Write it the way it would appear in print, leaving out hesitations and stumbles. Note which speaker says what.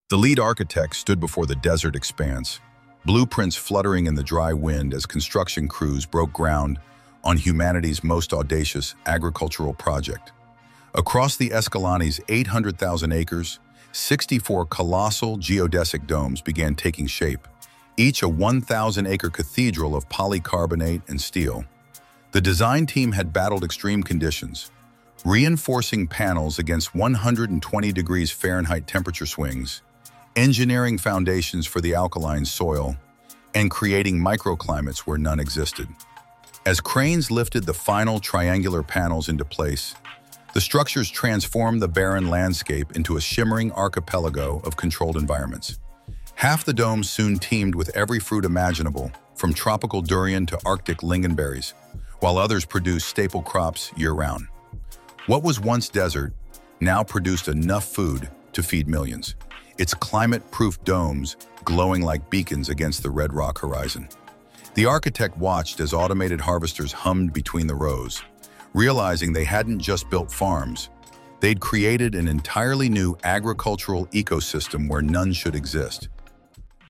Speaker 1: The lead architect stood before the desert expanse, blueprints fluttering in the dry wind as construction crews broke ground on humanity's most audacious agricultural project. Across the Escalane's 800,000 acres, 64 colossal geodesic domes began taking shape, each a 1,000-acre cathedral of polycarbonate and steel. The design team had battled extreme conditions, reinforcing panels against 120 degrees Fahrenheit temperature swings, engineering foundations for the alkaline soil, and creating microclimates where none existed. As cranes lifted the final triangular panels into place, the structures transformed the barren landscape into a shimmering archipelago of controlled environments. Half the domes soon teemed with every fruit imaginable, from tropical durian to Arctic lingonberries, while others produced staple crops year-round. What was once desert now produced enough food to feed millions, its climate-proof domes glowing like beacons against the red rock horizon. The architect watched as automated harvesters hummed between the rows, realizing they hadn't just built farms, they'd created an entirely new agricultural ecosystem where none should exist.